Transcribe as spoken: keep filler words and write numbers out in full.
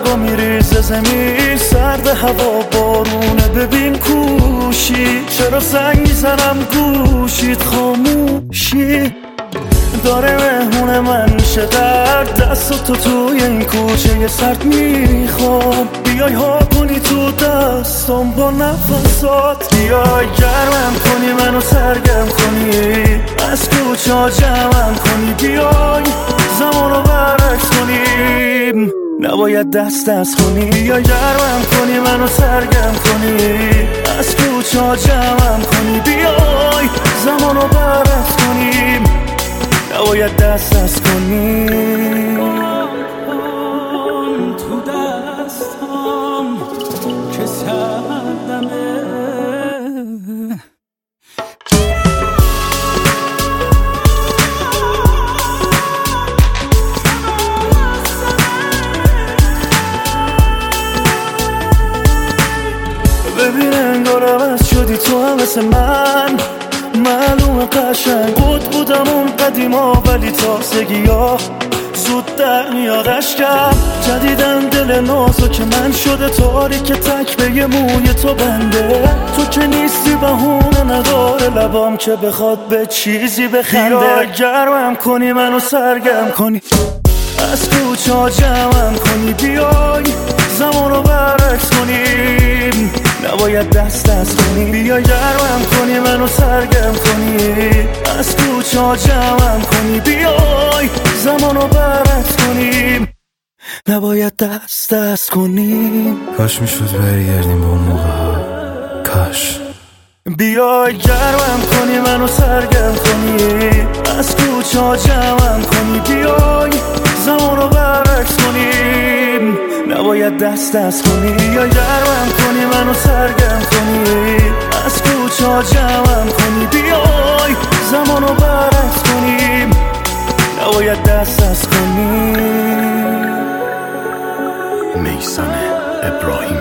برقا میریزه زمین، سرد هوا بارونه ببین کوشی، چرا زنگ میزنم گوشید خاموشی داره مهمون من میشه در دست تو توی این کوچه یه سرد میخوام بیای ها کنی تو دستم با نفسات، بیای گرمم کنی منو سرگرم کنی از کوچه ها جمعم کنی، بیای زمانو برعکس کنیم نباید دست دست کنی، بیای گرمم کنی منو سرگرم کنی از کوچه ها جمعم کنی، بیای زمانو برعکس کنیم نباید دست دست کنیم. تو دستم که سردمه ببین انگار عوض شدی تو هم مثل من، معلومه قشنگ بود بودم اون قدیما ولی تازگی ها زود در میاد اشکم، جدیدن دل نازو که من شده تاریک تک به یه موی تو بنده، تو که نیستی بهونه نداره لبام که بخواد به چیزی بخنده، بیا گرمم کنی منو سرگرم کنی از کوچه ها جمعم کنی، بیای زمانو برعکس کنیم نباید دست دست کنیم، بیا گرمم کنی منو سرگرم کنی از کوچه ها جمعم کنی، بیای زمانو برعکس کنیم نباید دست دست کنیم. کاش میشد برگردیم با اون موقع ها، کاش بیای گرمم کنی منو سرگرم کنی از کوچه ها جمعم کنی، بیای زمانو برعکس کنیم نباید دست دست کنی، بیای گرمم کنی منو سرگرم کنی از کوچه ها جمعم کنی، بیای زمانو برعکس کنیم نباید دست دست کنیم. میثم ابراهیم